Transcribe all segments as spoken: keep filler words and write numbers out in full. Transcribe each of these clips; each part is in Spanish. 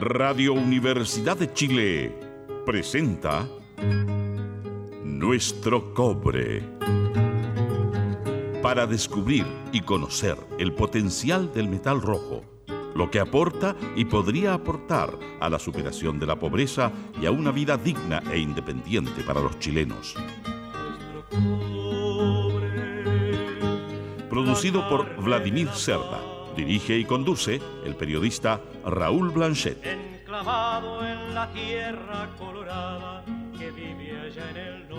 Radio Universidad de Chile presenta Nuestro Cobre. Para descubrir y conocer el potencial del metal rojo, lo que aporta y podría aportar a la superación de la pobreza y a una vida digna e independiente para los chilenos. Producido por Vladimir Cerda. Dirige y conduce el periodista Raúl Blanchet. Enclavado en la tierra colorada que vive allá en el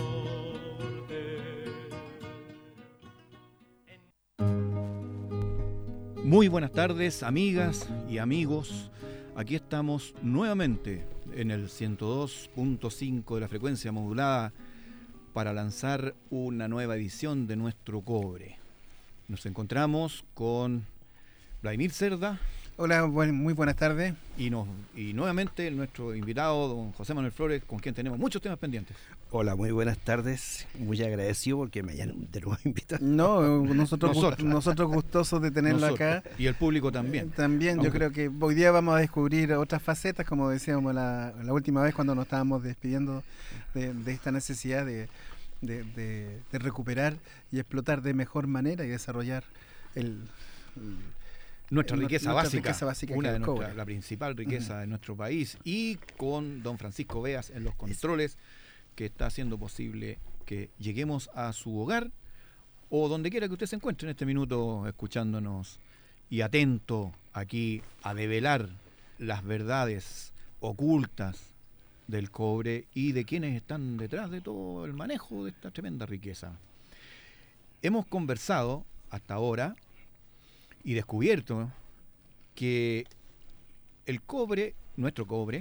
norte. Muy buenas tardes, amigas y amigos. Aquí estamos nuevamente en el ciento dos punto cinco de la frecuencia modulada para lanzar una nueva edición de Nuestro Cobre. Nos encontramos con Vladimir Cerda. Hola, buen, muy buenas tardes. Y, nos, y nuevamente nuestro invitado, don José Manuel Flores, con quien tenemos muchos temas pendientes. Hola, muy buenas tardes. Muy agradecido porque me hayan de nuevo invitado. No, nosotros, nosotros. nosotros gustosos de tenerlo nosotros. acá. Y el público también. Eh, también, Aunque... yo creo que hoy día vamos a descubrir otras facetas, como decíamos la, la última vez cuando nos estábamos despidiendo de, de esta necesidad de, de, de, de recuperar y explotar de mejor manera y desarrollar el... el Nuestra, eh, riqueza, nuestra básica, riqueza básica, una de nuestra, la principal riqueza uh-huh. de nuestro país, y con don Francisco Beas en los controles, que está haciendo posible que lleguemos a su hogar o donde quiera que usted se encuentre en este minuto escuchándonos y atento aquí a develar las verdades ocultas del cobre y de quienes están detrás de todo el manejo de esta tremenda riqueza. Hemos conversado hasta ahora y descubierto que el cobre, nuestro cobre,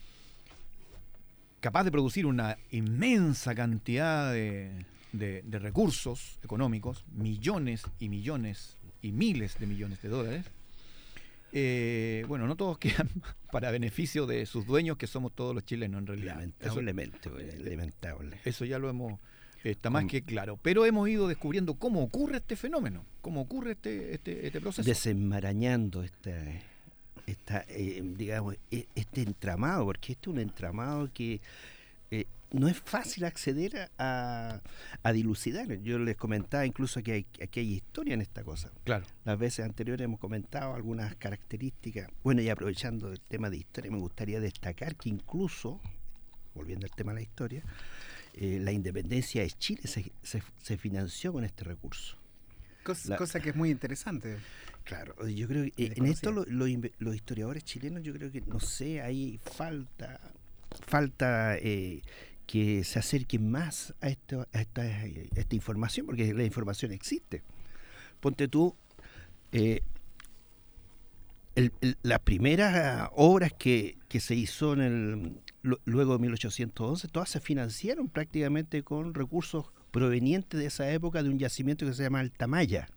capaz de producir una inmensa cantidad de, de, de recursos económicos, millones y millones y miles de millones de dólares, eh, bueno, no todos quedan para beneficio de sus dueños, que somos todos los chilenos en realidad. Lamentablemente, eso, lamentable. Eso ya lo hemos... Está más que claro, pero hemos ido descubriendo cómo ocurre este fenómeno, cómo ocurre este este, este proceso. Desenmarañando esta, esta eh, digamos, este entramado, porque este es un entramado que eh, no es fácil acceder a, a dilucidar. Yo les comentaba incluso que hay, aquí hay historia en esta cosa. Claro. Las veces anteriores hemos comentado algunas características. Bueno, y aprovechando el tema de historia, me gustaría destacar que incluso, volviendo al tema de la historia, Eh, la independencia de Chile se, se, se financió con este recurso. Cosa, la, cosa que es muy interesante. Claro, yo creo que eh, en esto lo, lo, los historiadores chilenos, yo creo que, no sé, hay falta, falta eh, que se acerquen más a, esto, a, esta, a esta información, porque la información existe. Ponte tú, eh, el, el, las primeras obras que, que se hizo en el... luego de mil ochocientos once, todas se financiaron prácticamente con recursos provenientes de esa época de un yacimiento que se llama Altamaya,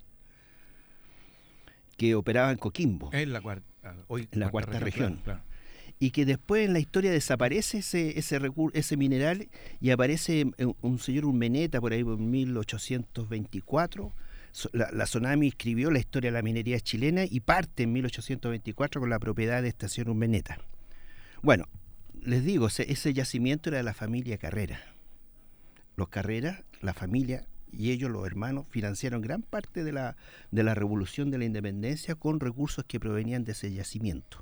que operaba en Coquimbo, en la cuarta, hoy en la cuarta, cuarta región, región. Claro, claro. Y que después en la historia desaparece ese ese, recur- ese mineral y aparece un, un señor Urmeneta por ahí en mil ochocientos veinticuatro. La, la Sonami escribió la historia de la minería chilena y parte en mil ochocientos veinticuatro con la propiedad de esta señor Urmeneta. Bueno, les digo, ese, ese yacimiento era de la familia Carrera. Los Carrera, la familia y ellos, los hermanos, financiaron gran parte de la, de la revolución de la independencia con recursos que provenían de ese yacimiento.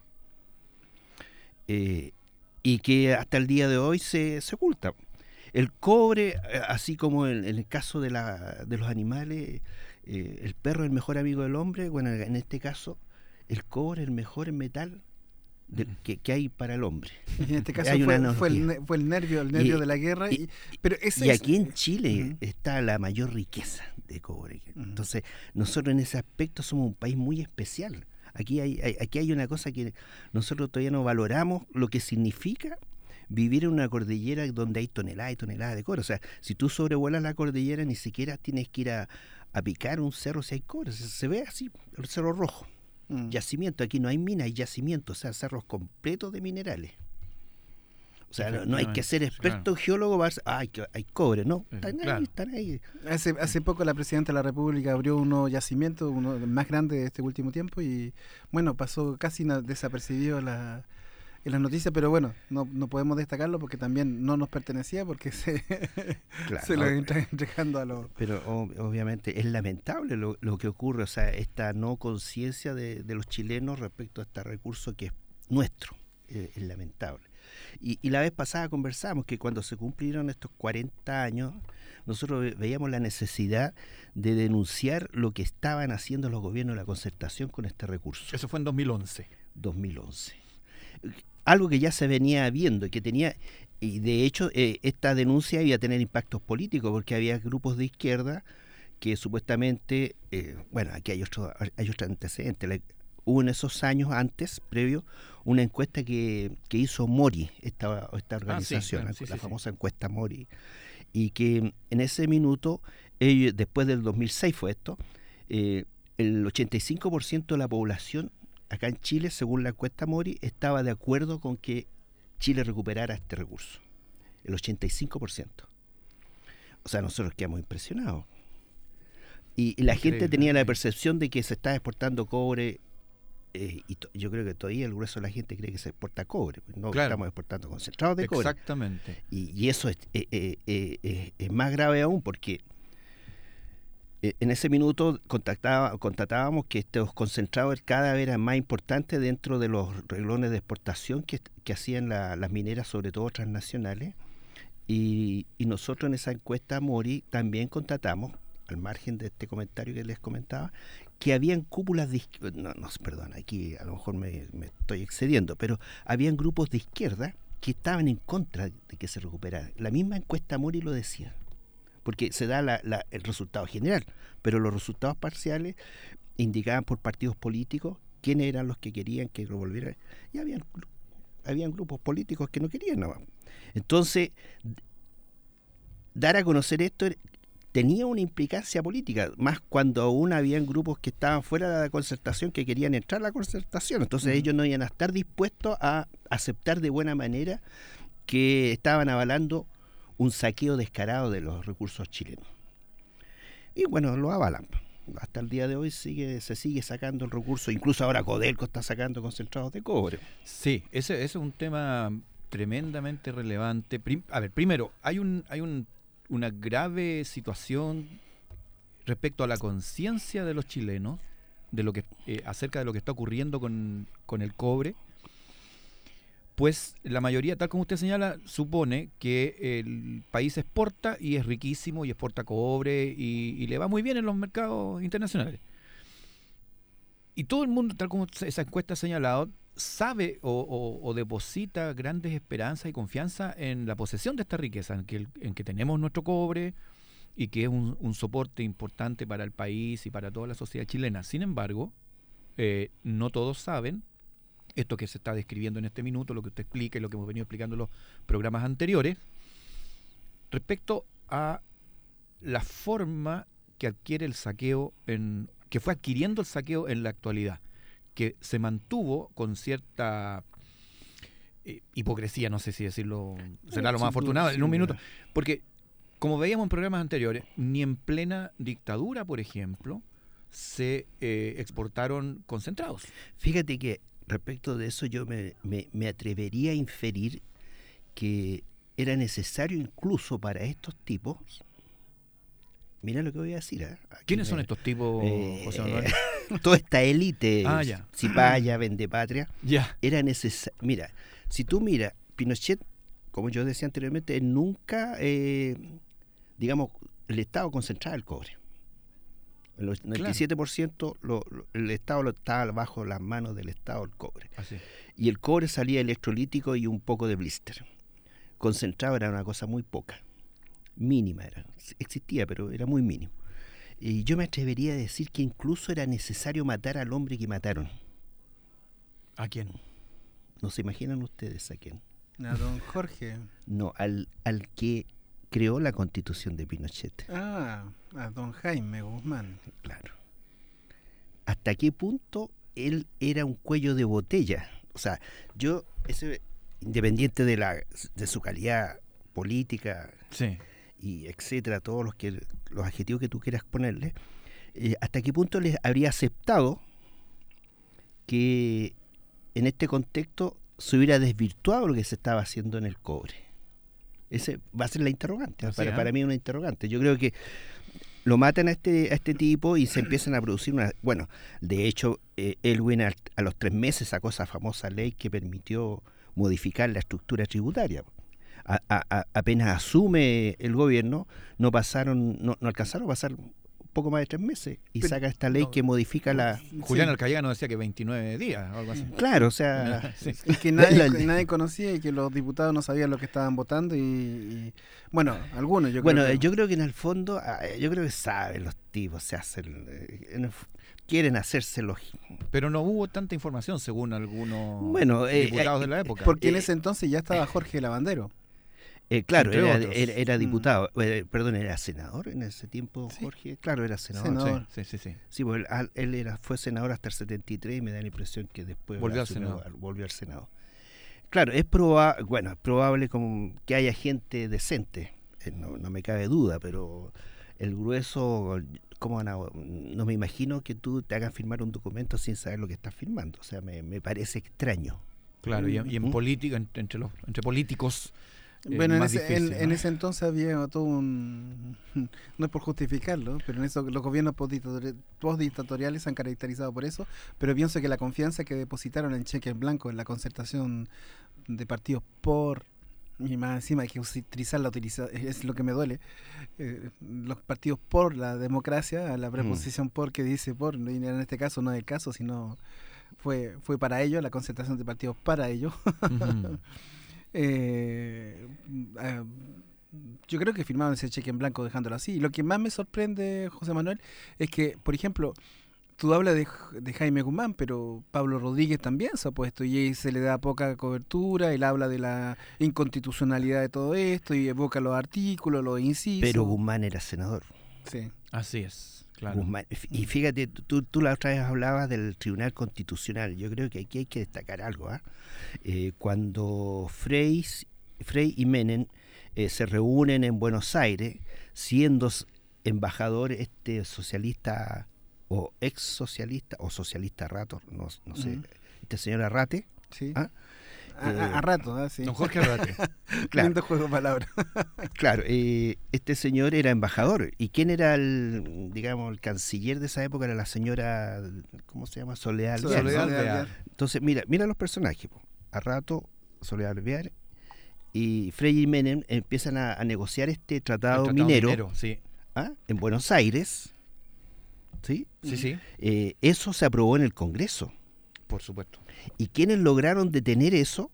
Eh, y que hasta el día de hoy se, se oculta. El cobre, así como en, en el caso de, la, de los animales, eh, el perro es el mejor amigo del hombre, bueno, en este caso, el cobre es el mejor metal De, que, que hay para el hombre. Y en este caso fue, fue, el, fue el nervio, el nervio y, de la guerra. Y, pero ese y es, aquí en Chile uh-huh. está la mayor riqueza de cobre. Uh-huh. Entonces, nosotros en ese aspecto somos un país muy especial. Aquí hay, hay, aquí hay una cosa que nosotros todavía no valoramos, lo que significa vivir en una cordillera donde hay toneladas y toneladas de cobre. O sea, si tú sobrevuelas la cordillera, ni siquiera tienes que ir a, a picar un cerro si hay cobre. Se, se ve así, el cerro rojo. Mm. Yacimiento, aquí no hay mina, hay yacimiento, o sea, cerros completos de minerales. O sea, no, no hay que ser experto claro. geólogo para ah, hay, hay cobre, no, están claro. ahí, están ahí. Hace, hace poco la presidenta de la República abrió un nuevo yacimiento, uno más grande de este último tiempo, y bueno, pasó casi desapercibido la, en las noticias, pero bueno, no, no podemos destacarlo porque también no nos pertenecía, porque se, Claro, se lo no, están entregando a los... Pero ob- obviamente es lamentable lo, lo que ocurre, o sea, esta no conciencia de, de los chilenos respecto a este recurso que es nuestro, eh, es lamentable. Y, y la vez pasada conversamos que cuando se cumplieron estos cuarenta años, nosotros ve- veíamos la necesidad de denunciar lo que estaban haciendo los gobiernos de la concertación con este recurso. Eso fue en dos mil once. dos mil once. Algo que ya se venía viendo, que tenía, y de hecho eh, esta denuncia iba a tener impactos políticos, porque había grupos de izquierda que supuestamente, eh, bueno, aquí hay otro, hay otro antecedente. La- hubo en esos años antes, previo, una encuesta que, que hizo Mori, esta, esta organización, claro, sí, la sí, famosa encuesta Mori, y que en ese minuto, ellos, después del dos mil seis fue esto, eh, el ochenta y cinco por ciento de la población acá en Chile, según la encuesta Mori, estaba de acuerdo con que Chile recuperara este recurso. El ochenta y cinco por ciento. O sea, nosotros quedamos impresionados. Y, y la Increíble, gente tenía la sí. percepción de que se estaba exportando cobre, eh, y to- yo creo que todavía el grueso de la gente cree que se exporta cobre. No Claro. estamos exportando concentrados de cobre. Exactamente. Y, y eso es, eh, eh, eh, eh, es más grave aún porque eh, en ese minuto contactaba, constatábamos que estos concentrados cada vez eran más importantes dentro de los reglones de exportación que, que hacían la- las mineras, sobre todo transnacionales. Y, y nosotros en esa encuesta Mori también constatamos, al margen de este comentario que les comentaba, que habían cúpulas de izquierda, no, no, perdón, aquí a lo mejor me, me estoy excediendo, pero habían grupos de izquierda que estaban en contra de que se recuperara. La misma encuesta Mori lo decía, porque se da la, la, el resultado general, pero los resultados parciales indicaban por partidos políticos quiénes eran los que querían que lo volviera. Y habían, habían grupos políticos que no querían nada. Entonces, dar a conocer esto tenía una implicancia política, más cuando aún habían grupos que estaban fuera de la concertación que querían entrar a la concertación. Entonces uh-huh. ellos no iban a estar dispuestos a aceptar de buena manera que estaban avalando un saqueo descarado de los recursos chilenos. Y bueno, lo avalan. Hasta el día de hoy sigue se sigue sacando el recurso, incluso ahora Codelco está sacando concentrados de cobre. Sí, ese, ese es un tema tremendamente relevante. Prim, a ver, primero, hay un hay un, una grave situación respecto a la conciencia de los chilenos de lo que eh, acerca de lo que está ocurriendo con, con el cobre. Pues la mayoría, tal como usted señala, supone que el país exporta y es riquísimo y exporta cobre y, y le va muy bien en los mercados internacionales. Y todo el mundo, tal como esa encuesta ha señalado, sabe o, o, o deposita grandes esperanzas y confianza en la posesión de esta riqueza, en que, el, en que tenemos nuestro cobre y que es un, un soporte importante para el país y para toda la sociedad chilena. Sin embargo, eh, no todos saben esto que se está describiendo en este minuto, lo que usted explica y lo que hemos venido explicando en los programas anteriores, respecto a la forma que adquiere el saqueo, en, que fue adquiriendo el saqueo en la actualidad, que se mantuvo con cierta eh, hipocresía, no sé si decirlo, será lo más afortunado, en un minuto, porque como veíamos en programas anteriores, ni en plena dictadura, por ejemplo, se eh, exportaron concentrados. Fíjate que respecto de eso yo me, me, me atrevería a inferir que era necesario incluso para estos tipos, mira lo que voy a decir. ¿eh? ¿Quiénes me, son estos tipos, eh, José Manuel? Toda esta élite, ah, ya. Cipaya, Vendepatria, ya. era necesario. Mira, si tú miras, Pinochet, como yo decía anteriormente, nunca, eh, digamos, el Estado concentraba el cobre. El noventa y siete por ciento claro. lo, lo, el Estado lo estaba bajo las manos del Estado el cobre. Así. Y el cobre salía electrolítico y un poco de blister. Concentrado era una cosa muy poca, mínima era. Existía, pero era muy mínimo. Y yo me atrevería a decir que incluso era necesario matar al hombre que mataron. ¿A quién? ¿No se imaginan ustedes a quién? A don Jorge. No, al, al que creó la Constitución de Pinochet. Ah, a don Jaime Guzmán. Claro. ¿Hasta qué punto él era un cuello de botella? O sea, yo, ese, independiente de la de su calidad política, sí, y etcétera, todos los que los adjetivos que tú quieras ponerle, eh, ¿hasta qué punto les habría aceptado que en este contexto se hubiera desvirtuado lo que se estaba haciendo en el cobre. Ese va a ser la interrogante. Así, Para, ¿eh? para mí es una interrogante. Yo creo que lo matan a este a este tipo y se empiezan a producir una... Bueno, de hecho, eh, Elwin a, a los tres meses sacó esa famosa ley que permitió modificar la estructura tributaria. A, a, a, apenas asume el gobierno, no pasaron, no, no alcanzaron a pasar un poco más de tres meses y Pero, saca esta ley no, que modifica la... Julián Sí. Alcayaga nos decía que veintinueve días o algo así. Claro, o sea... Sí. Y que nadie, La- la- nadie conocía y que los diputados no sabían lo que estaban votando y, y- bueno, algunos yo Bueno, creo que... yo creo que en el fondo, ah, yo creo que saben los tipos, se hacen, eh, en el f- quieren hacerse los... Pero no hubo tanta información según algunos Bueno, eh, diputados eh, de la época. Porque en eh, ese entonces ya estaba Jorge Lavandero. Eh, claro, Entre era, otros. era, era Mm. diputado, eh, perdón, era senador en ese tiempo, Sí. Jorge. Claro, era senador. Senador. Sí, sí, sí, sí. Sí, pues él, al- él era, fue senador hasta el setenta y tres y me da la impresión que después Volvió al asumió- Senado. al- volvió al Senado. Claro, es probable, bueno, es probable como que haya gente decente, eh, no, no me cabe duda, pero el grueso, ¿cómo van a- no me imagino que tú te hagas firmar un documento sin saber lo que estás firmando, o sea, me, me parece extraño. Claro, y, en- y en Mm. política, en- entre los entre políticos. eh, Bueno, en más ese, en, difícil, en ¿no? ese entonces había todo un... No es por justificarlo, pero en eso los gobiernos postdictatori- postdictatoriales se han caracterizado por eso, pero pienso que la confianza que depositaron en cheque en blanco en la concertación de partidos por... Y más encima hay que utilizar la utiliza, es lo que me duele, eh, los partidos por la democracia, la preposición por que dice por, y en este caso no es el caso, sino fue, fue para ellos, la concertación de partidos para ellos. Ujú. Eh, eh, yo creo que firmaron ese cheque en blanco dejándolo así. Y lo que más me sorprende, José Manuel, es que, por ejemplo, tú hablas de, de Jaime Guzmán, pero Pablo Rodríguez también se ha puesto y ahí se le da poca cobertura. Él habla de la inconstitucionalidad de todo esto y evoca los artículos, los incisos. Pero Guzmán era senador. Sí. Así es, claro. Guzmán. Y fíjate, tú, tú la otra vez hablabas del Tribunal Constitucional. Yo creo que aquí hay que destacar algo. ¿ah? Eh, cuando Frey, Frey y Menem eh, se reúnen en Buenos Aires, siendo s- embajador este socialista o ex socialista o socialista rato, no, no sé, Ujú. este señor Arrate. Sí. ¿ah? A, a- a rato, ¿ah? Sí. Don Jorge Arrate. Claro. Lindo juego de palabras. Claro, eh, este señor era embajador. ¿Y quién era el, digamos, el canciller de esa época? Era la señora, ¿cómo se llama? Soledad Alvear. Soledad ¿no? Alvear. Entonces, mira, mira los personajes. po. A rato, Soledad Alvear y Frei y Menem empiezan a, a negociar este tratado, El tratado minero, sí. ¿ah? en Buenos Aires. ¿Sí? Sí, sí, Eh, eso se aprobó en el Congreso. por supuesto. ¿Y quiénes lograron detener eso?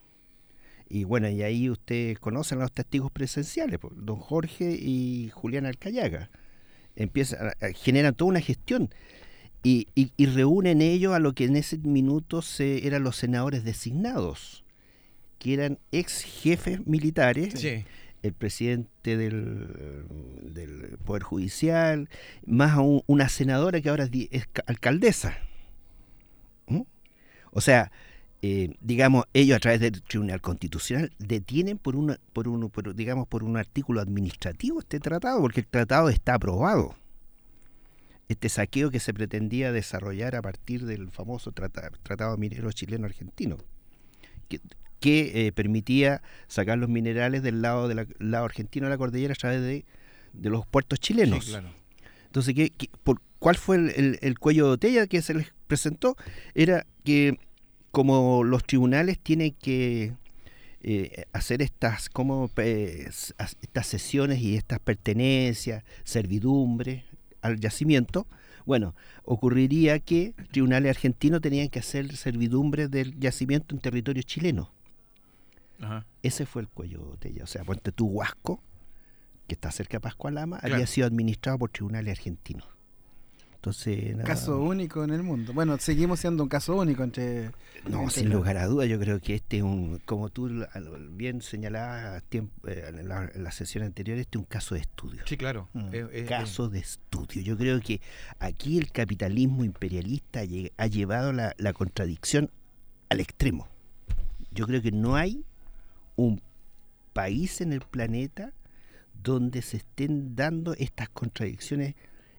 Y bueno, y ahí ustedes conocen a los testigos presenciales, po, don Jorge y Julián Alcayaga. Empiezan, a- a- generan toda una gestión y, y- y reúnen ellos a lo que en ese minuto se, eran los senadores designados, que eran ex jefes militares, Sí. el presidente del, del Poder Judicial, más aún una senadora que ahora es, di- es ca- alcaldesa. ¿Mm? O sea, eh, digamos, ellos a través del Tribunal Constitucional detienen por una, por un, por, digamos, por un artículo administrativo este tratado, porque el tratado está aprobado. Este saqueo que se pretendía desarrollar a partir del famoso trata- Tratado Minero Chileno-Argentino, que, que eh, permitía sacar los minerales del lado, de la- lado argentino de la cordillera a través de, de los puertos chilenos. Sí, claro. Entonces, ¿qué, qué- por, ¿cuál fue el, el- el cuello de botella que se les presentó? Era que como los tribunales tienen que eh, hacer estas, como, eh, s- as- estas sesiones y estas pertenencias, servidumbre al yacimiento, bueno, ocurriría que tribunales argentinos tenían que hacer servidumbre del yacimiento en territorio chileno. Ajá. Ese fue el cuello de botella. O sea, ponte tú, Huasco, que está cerca de Pascualama, Claro. había sido administrado por tribunales argentinos. Entonces, nada, Caso único en el mundo. Bueno, seguimos siendo un caso único entre... no, entre sin la- lugar a dudas, yo creo que este es un, como tú lo- lo- bien señalabas tiemp- eh, en la, en la sesión anterior, este es un caso de estudio. Sí, claro. Mm. Eh, eh, Caso de estudio. Yo creo que aquí el capitalismo imperialista ha lle- ha llevado la, la contradicción al extremo. Yo creo que no hay un país en el planeta donde se estén dando estas contradicciones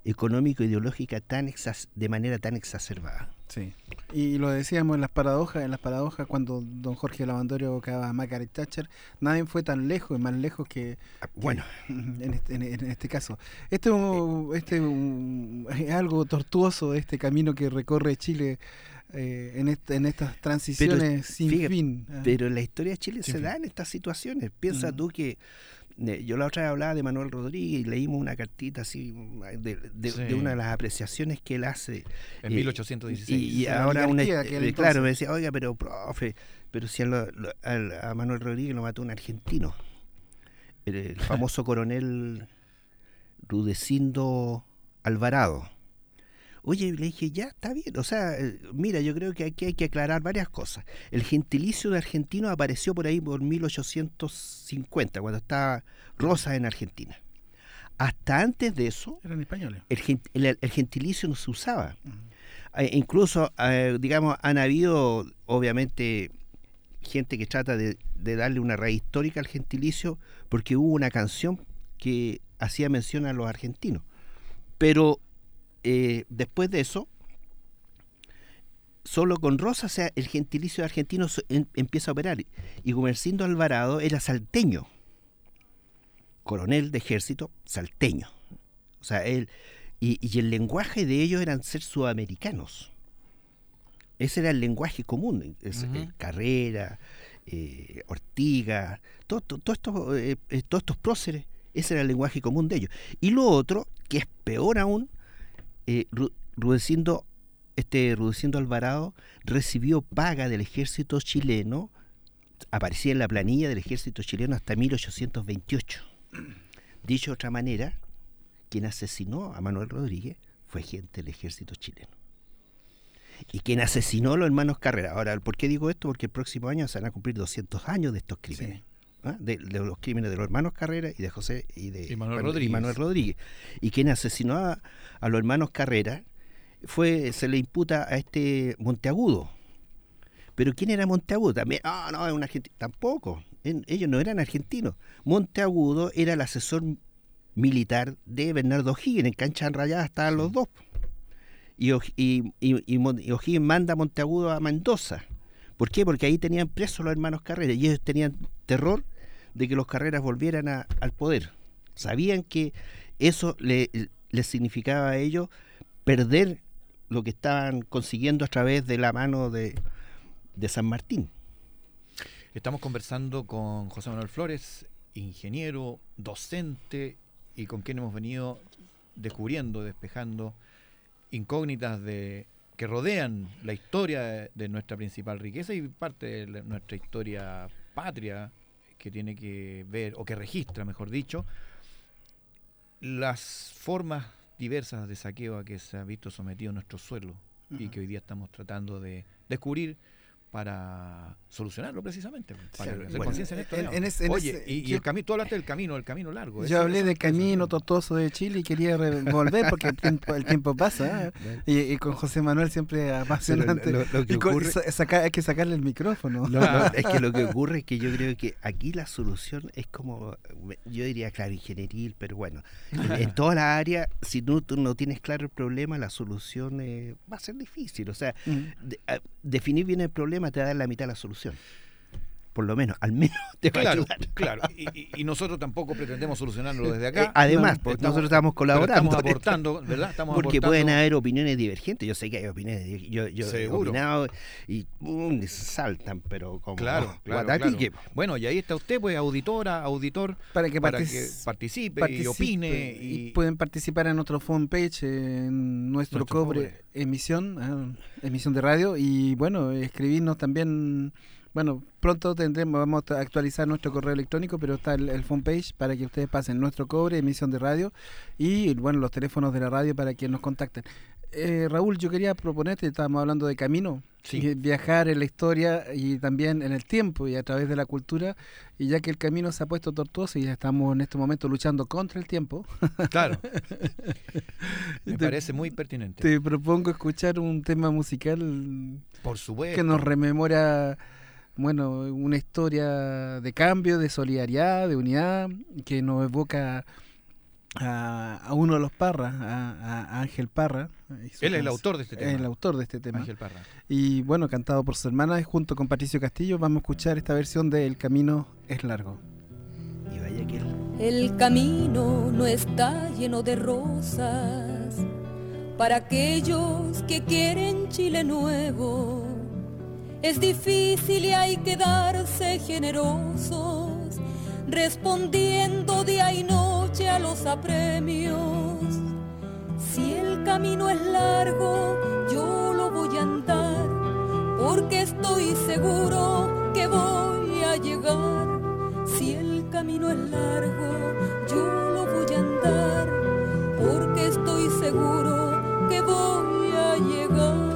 económico-ideológica tan exas- de manera tan exacerbada. Sí. Y lo decíamos en las paradojas, en las paradojas cuando don Jorge Lavandorio evocaba a Margaret Thatcher, nadie fue tan lejos, más lejos que, Bueno, que en, este, en, en este caso. Este, un- este un- es algo tortuoso, este camino que recorre Chile eh, en, este, en estas transiciones Pero, sin fíjate, fin. ¿eh? pero en la historia de Chile Sin se fin. da en estas situaciones. Piensa Mm. tú que eh, yo la otra vez hablaba de Manuel Rodríguez y leímos una cartita así de, de- Sí. de una de las apreciaciones que él hace. En Eh, mil ochocientos dieciséis. Y, y La ahora una, oligarquía de aquel eh, claro, entonces. me decía, oiga, pero profe, pero si a, lo- lo- al- a Manuel Rodríguez lo mató un argentino, el, el famoso coronel Rudecindo Alvarado. Oye, le dije, ya, está bien. O sea, eh, mira, yo creo que aquí hay que aclarar varias cosas. El gentilicio de argentino apareció por ahí por mil ochocientos cincuenta, cuando estaba Rosas en Argentina. Hasta antes de eso, Eran españoles. el, gen- el- el gentilicio no se usaba. Eh, incluso, eh, digamos, han habido, obviamente, gente que trata de, de darle una raíz histórica al gentilicio porque hubo una canción que hacía mención a los argentinos. Pero eh, después de eso, solo con Rosa, o sea, el gentilicio argentino se- em- empieza a operar. Y Gumersindo Alvarado era salteño, coronel de ejército salteño. O sea, él, y, y el lenguaje de ellos eran ser sudamericanos. Ese era el lenguaje común. Es, Ujú. eh, Carrera, eh, Ortiga, todo, todo, todo estos, eh, eh, todos estos próceres, ese era el lenguaje común de ellos. Y lo otro, que es peor aún, eh, Ru- Rudecindo, este Rudecindo Alvarado recibió paga del ejército chileno, aparecía en la planilla del ejército chileno hasta mil ochocientos veintiocho. Dicho de otra manera, quien asesinó a Manuel Rodríguez fue gente del ejército chileno. Y quien asesinó a los hermanos Carrera. Ahora, ¿por qué digo esto? Porque el próximo año se van a cumplir doscientos años de estos crímenes. Sí. ¿Ah? De, de los crímenes de los hermanos Carrera y de José y de Y Manuel bueno, Rodríguez. Manuel Rodríguez. Y quien asesinó a, a los hermanos Carrera fue, se le imputa a este Monteagudo. Pero ¿quién era Monteagudo? También, ah, no, es un argentino. Tampoco. En- ellos no eran argentinos. Monteagudo era el asesor militar de Bernardo O'Higgins. En Cancha Enrayada estaban los dos. Y, O'H- y, y, y Mon- y O'Higgins manda a Monteagudo a Mendoza. ¿Por qué? Porque ahí tenían presos los hermanos Carrera y ellos tenían terror de que los Carreras volvieran a- al poder. Sabían que eso le, les significaba a ellos perder lo que estaban consiguiendo a través de la mano de, de San Martín. Estamos conversando con José Manuel Flores, ingeniero, docente, y con quien hemos venido descubriendo, despejando incógnitas de que rodean la historia de, de nuestra principal riqueza y parte de la- nuestra historia patria, que tiene que ver, o que registra, mejor dicho, las formas diversas de saqueo a que se ha visto sometido nuestro suelo y Ujú. que hoy día estamos tratando de descubrir para solucionarlo precisamente, para Sí, hacer bueno, conciencia en esto. en- digamos. en ese- en Oye, ese- y, y yo- el camino, tú hablaste del camino, el camino largo. Yo eso- hablé eso- del eso- camino eso- tortuoso de Chile y quería re- volver porque el tiempo, el tiempo pasa. ¿eh? Y, y con José Manuel siempre apasionante. lo- lo que Y con- ocurre- sa- saca- hay que sacarle el micrófono. No, no, es que lo que ocurre es que yo creo que aquí la solución es como, yo diría, claro, ingenieril, pero bueno, en, en toda la área, si no, tú no tienes claro el problema, la solución eh, va a ser difícil. O sea, Mm. de- a- definir bien el problema te va a dar la mitad de la solución. Por lo menos, al menos te va a Claro, ayudar. claro. Y, y- y nosotros tampoco pretendemos solucionarlo desde acá. Eh, además, No, pues, estamos- nosotros estamos pero colaborando. Estamos aportando, ¿verdad? Estamos Porque aportando. pueden haber opiniones divergentes. Yo sé que hay opiniones. di- Yo, yo he Seguro. opinado y pum, saltan, pero como Claro, claro, guatatique. claro. Bueno, y ahí está usted, pues, auditora, auditor, Para que, para partic- que participe, y participe, opine. y Y, pueden participar en nuestro fanpage, en nuestro, Nuestro cobre, cobre. emisión, ah, emisión de radio y bueno, escribirnos también. Bueno, pronto tendremos, vamos a actualizar nuestro correo electrónico, pero está el, el fanpage para que ustedes pasen nuestro cobre, emisión de radio y bueno, los teléfonos de la radio para que nos contacten. Eh, Raúl, yo quería proponerte, estábamos hablando de camino, Sí. y viajar en la historia y también en el tiempo y a través de la cultura, y ya que el camino se ha puesto tortuoso y ya estamos en este momento luchando contra el tiempo, claro. Me Te- parece muy pertinente. te propongo escuchar un tema musical Por supuesto. que nos rememora, bueno, una historia de cambio, de solidaridad, de unidad, que nos evoca a, a uno de los Parra, a, a Ángel Parra. Él es el autor de este tema. El autor de este tema. Ángel Parra. Y bueno, cantado por su hermana junto con Patricio Castillo, vamos a escuchar esta versión de El camino es largo. Y vaya que él. El camino no está lleno de rosas para aquellos que quieren Chile nuevo. Es difícil y hay que darse generosos, respondiendo día y noche a los apremios. Si el camino es largo, yo lo voy a andar, porque estoy seguro que voy a llegar. Si el camino es largo, yo lo voy a andar, porque estoy seguro que voy a llegar.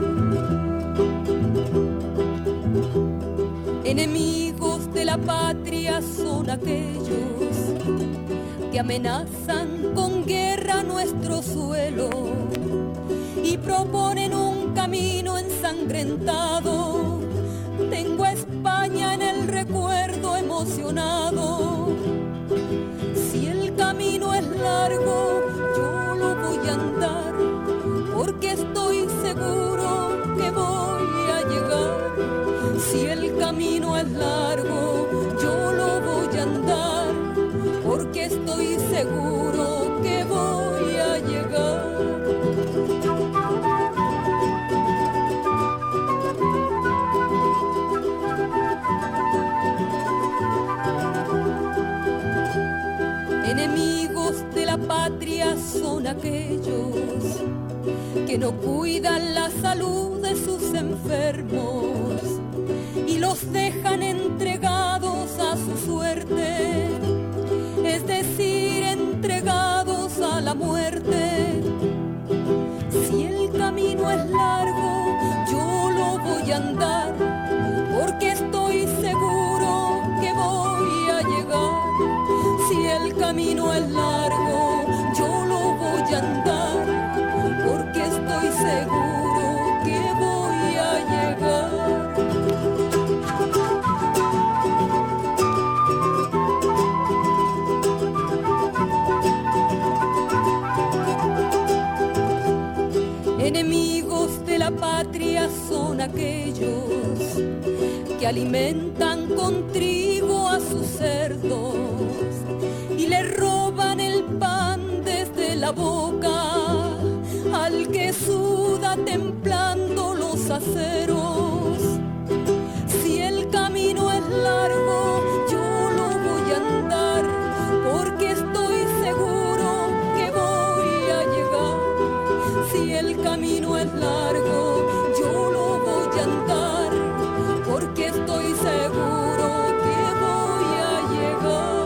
Enemigos de la patria son aquellos que amenazan con guerra nuestro suelo y proponen un camino ensangrentado. Tengo a España en el recuerdo emocionado. Si el camino es largo, yo lo voy a andar, porque estoy seguro que voy a llegar. Si el camino es largo, yo lo voy a andar, porque estoy seguro que voy a llegar. Enemigos de la patria son aquellos que no cuidan la salud de sus enfermos y los dejan entregados a su suerte, es decir, entregados a la muerte. Si el camino es largo, yo lo voy a andar, porque estoy seguro que voy a llegar. Si el camino es largo, yo lo voy a andar, porque estoy seguro que voy a llegar. Enemigos de la patria son aquellos que alimentan con trigo a sus cerdos y le roban el pan desde la boca al que suda templando los aceros. Si el camino es largo, yo lo voy a andar, porque estoy seguro que voy a llegar. Si el camino es largo, yo lo voy a andar, porque estoy seguro que voy a llegar.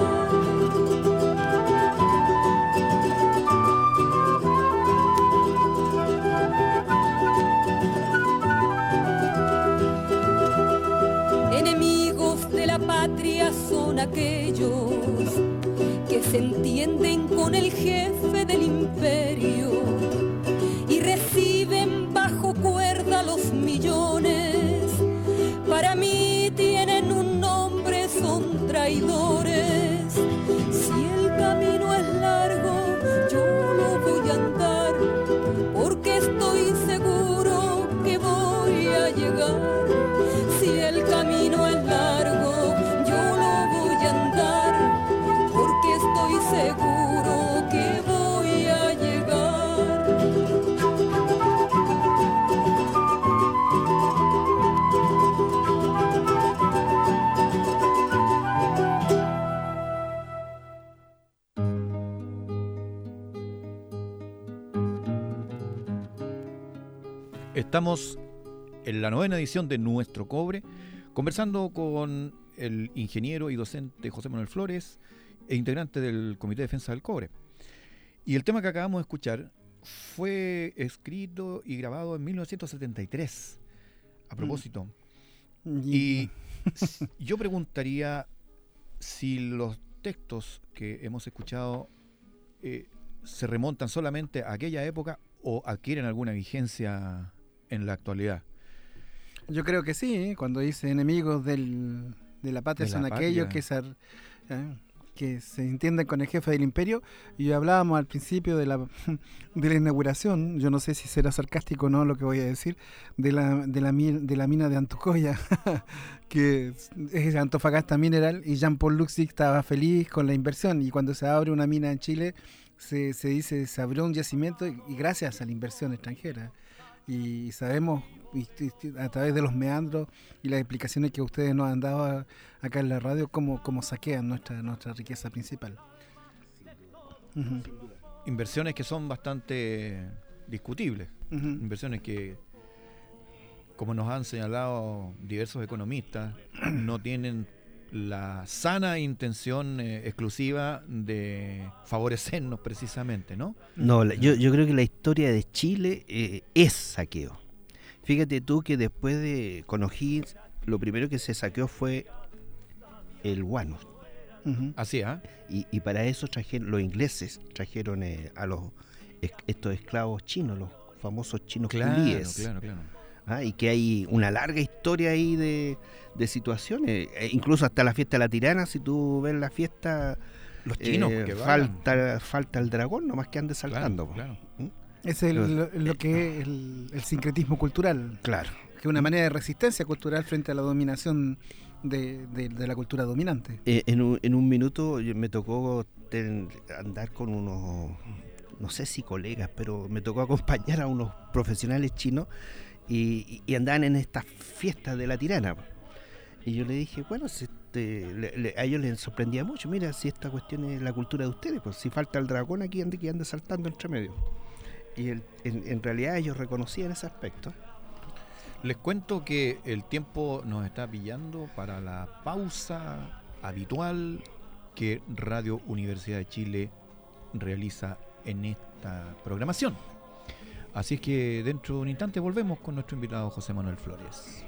Enemigos de la patria son aquellos que se entienden con el jefe del imperio y reciben bajo cuerda los millones. Para mí tienen un nombre, son traidores. Si el camino es largo, yo lo voy a andar, porque estoy seguro que voy a llegar. Si el camino es largo, yo lo voy a andar, porque estoy seguro que voy a llegar. Estamos en la novena edición de Nuestro Cobre, conversando con el ingeniero y docente José Manuel Flores e integrante del Comité de Defensa del Cobre. Y el tema que acabamos de escuchar fue escrito y grabado en mil novecientos setenta y tres, a propósito. Mm. Y yo preguntaría si los textos que hemos escuchado eh, se remontan solamente a aquella época o adquieren alguna vigencia en la actualidad. Yo creo que sí, ¿eh? Cuando dice enemigos del, de la patria De la son patria. aquellos que se... ar- ¿eh? que se entienden con el jefe del imperio, y hablábamos al principio de la de la inauguración, yo no sé si será sarcástico o no lo que voy a decir, de la de la, de la mina de Antucoya, que es Antofagasta Mineral, y Jean-Paul Luxig estaba feliz con la inversión, y cuando se abre una mina en Chile, se, se dice, se abrió un yacimiento y, y gracias a la inversión extranjera. Y sabemos y, y, a través de los meandros y las explicaciones que ustedes nos han dado a, acá en la radio cómo, cómo saquean nuestra nuestra riqueza principal. Uh-huh. Inversiones que son bastante discutibles, uh-huh. Inversiones que, como nos han señalado diversos economistas, no tienen la sana intención eh, exclusiva de favorecernos precisamente, ¿no? No, la, yo, yo creo que la historia de Chile eh, es saqueo. Fíjate tú que después de con O'Higgins, lo primero que se saqueó fue el guano. Uh-huh. Así es, ¿eh? Y, y para eso trajeron, los ingleses trajeron eh, a los es, estos esclavos chinos, los famosos chinos claro, culíes. Claro, claro. Ah, y que hay una larga historia ahí de, de situaciones, eh, incluso hasta la fiesta de la tirana, si tú ves la fiesta, los chinos eh, que falta, falta el dragón, nomás que ande saltando. Claro, claro. ¿Mm? Es el, lo, lo que es el, el sincretismo cultural. Claro. Que es una manera de resistencia cultural frente a la dominación de, de, de la cultura dominante. Eh, en, un, en un minuto me tocó ten, andar con unos, no sé si colegas, pero me tocó acompañar a unos profesionales chinos y, y andaban en estas fiestas de la tirana. Y yo le dije, bueno, si este, le, le, a ellos les sorprendía mucho, mira, si esta cuestión es la cultura de ustedes, pues si falta el dragón aquí, ande que ande saltando entre medio. Y el, en, en realidad ellos reconocían ese aspecto. Les cuento que el tiempo nos está pillando para la pausa habitual que Radio Universidad de Chile realiza en esta programación. Así es que dentro de un instante volvemos con nuestro invitado José Manuel Flores.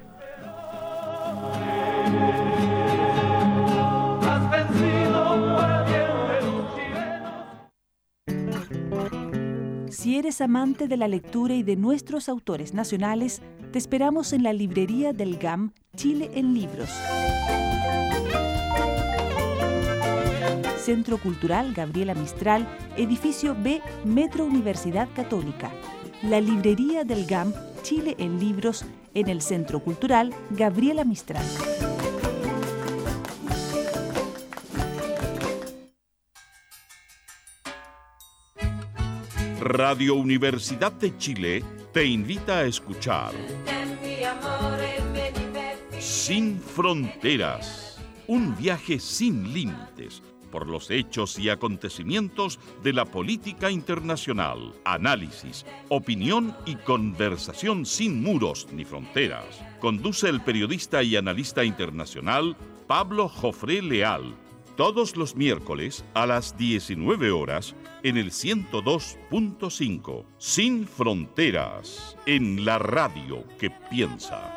Has vencido por el bien de los chilenos. Si eres amante de la lectura y de nuestros autores nacionales, te esperamos en la librería del G A M Chile en Libros. Centro Cultural Gabriela Mistral, edificio B, Metro Universidad Católica. La librería del G A M Chile en Libros en el Centro Cultural Gabriela Mistral. Radio Universidad de Chile te invita a escuchar Sin Fronteras, un viaje sin límites por los hechos y acontecimientos de la política internacional, análisis, opinión y conversación sin muros ni fronteras. Conduce el periodista y analista internacional Pablo Jofré Leal, todos los miércoles a las diecinueve horas en el ciento dos punto cinco. Sin Fronteras, en la radio que piensa.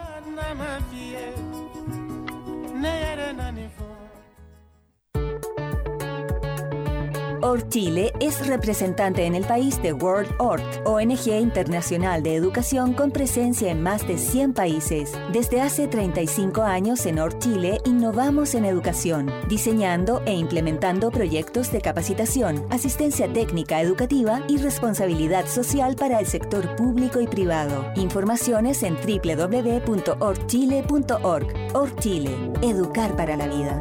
ORChile es representante en el país de World O R T, O N G internacional de educación con presencia en más de cien países. Desde hace treinta y cinco años en ORChile innovamos en educación, diseñando e implementando proyectos de capacitación, asistencia técnica educativa y responsabilidad social para el sector público y privado. Informaciones en doble u doble u doble u punto orchile punto org. ORChile, educar para la vida.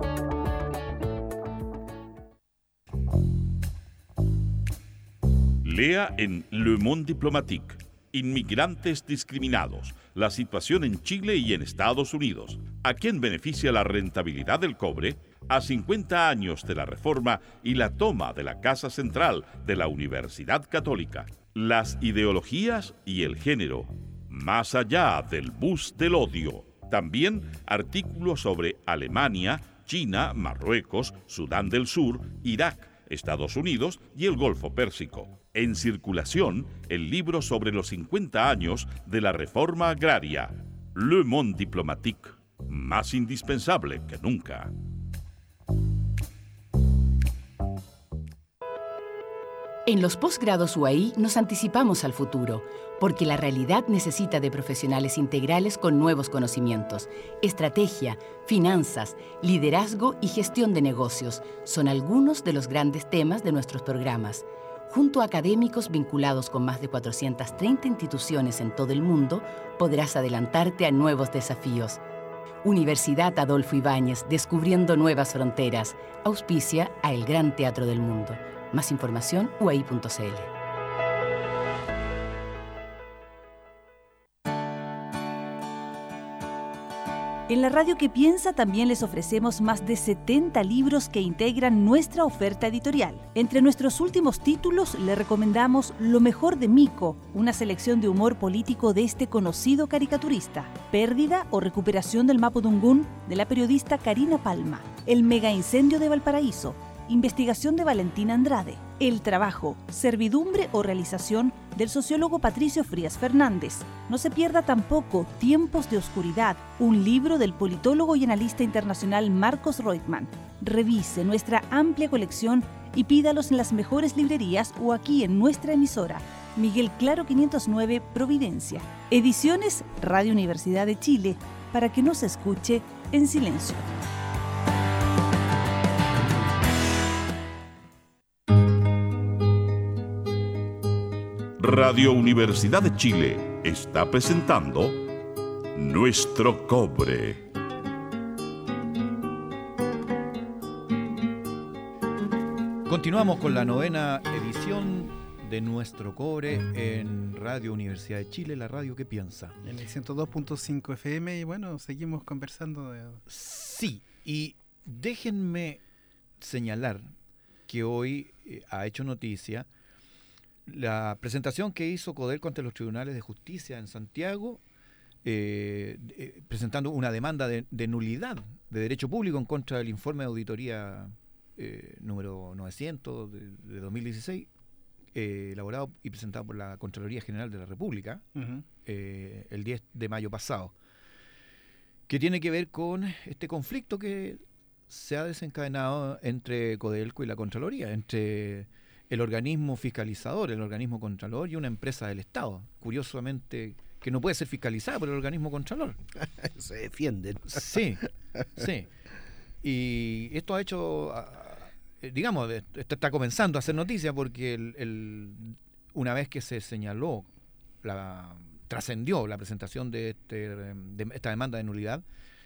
Lea en Le Monde Diplomatique, Inmigrantes discriminados, la situación en Chile y en Estados Unidos. ¿A quién beneficia la rentabilidad del cobre? A cincuenta años de la reforma y la toma de la Casa Central de la Universidad Católica. Las ideologías y el género, más allá del bus del odio. También artículos sobre Alemania, China, Marruecos, Sudán del Sur, Irak, Estados Unidos y el Golfo Pérsico. En circulación, el libro sobre los cincuenta años de la reforma agraria. Le Monde Diplomatique, más indispensable que nunca. En los posgrados U A I nos anticipamos al futuro, porque la realidad necesita de profesionales integrales con nuevos conocimientos. Estrategia, finanzas, liderazgo y gestión de negocios son algunos de los grandes temas de nuestros programas. Junto a académicos vinculados con más de cuatrocientas treinta instituciones en todo el mundo, podrás adelantarte a nuevos desafíos. Universidad Adolfo Ibáñez, descubriendo nuevas fronteras. Auspicia a El Gran Teatro del Mundo. Más información, u a i punto c l. En la Radio que Piensa también les ofrecemos más de setenta libros que integran nuestra oferta editorial. Entre nuestros últimos títulos le recomendamos Lo mejor de Mico, una selección de humor político de este conocido caricaturista. Pérdida o recuperación del Mapudungún, de la periodista Karina Palma. El mega incendio de Valparaíso. Investigación de Valentina Andrade. El trabajo, servidumbre o realización del sociólogo Patricio Frías Fernández. No se pierda tampoco Tiempos de Oscuridad, un libro del politólogo y analista internacional Marcos Reutemann. Revise nuestra amplia colección y pídalos en las mejores librerías o aquí en nuestra emisora. Miguel Claro quinientos nueve, Providencia. Ediciones Radio Universidad de Chile, para que no se escuche en silencio. Radio Universidad de Chile está presentando Nuestro Cobre. Continuamos con la novena edición de Nuestro Cobre en Radio Universidad de Chile, la radio que piensa. En el ciento dos punto cinco F M y bueno, seguimos conversando. De... Sí, y déjenme señalar que hoy eh, ha hecho noticia la presentación que hizo Codelco ante los tribunales de justicia en Santiago, eh, eh, presentando una demanda de, de nulidad de derecho público en contra del informe de auditoría eh, número novecientos de, de dos mil dieciséis, eh, elaborado y presentado por la Contraloría General de la República uh-huh. eh, el diez de mayo pasado, que tiene que ver con este conflicto que se ha desencadenado entre Codelco y la Contraloría, entre el organismo fiscalizador, el organismo contralor y una empresa del Estado, curiosamente, que no puede ser fiscalizada por el organismo contralor. Se defienden. Sí, sí. Y esto ha hecho, digamos, esto está comenzando a hacer noticia porque el, el, una vez que se señaló, la trascendió la presentación de, este, de esta demanda de nulidad,